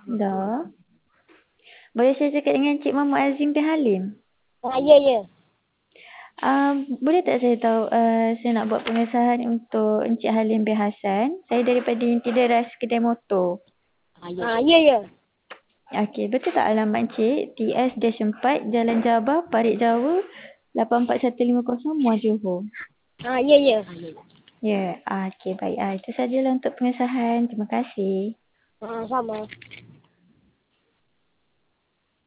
Dah. Boleh saya cakap dengan Cik Muhammad Azim bin Halim? Ya, ya. Boleh tak saya tahu saya nak buat pengesahan untuk Encik Halim bin Hassan. Saya daripada Inti Deras Kedai Motor. Ya, ya. Okey, betul tak alamat Encik? TS-4 Jalan Jabah, Parit Jawa 84150 Muar Johor. Ya, ya. Ya, okey baik. Itu sajalah untuk pengesahan. Terima kasih. Sama.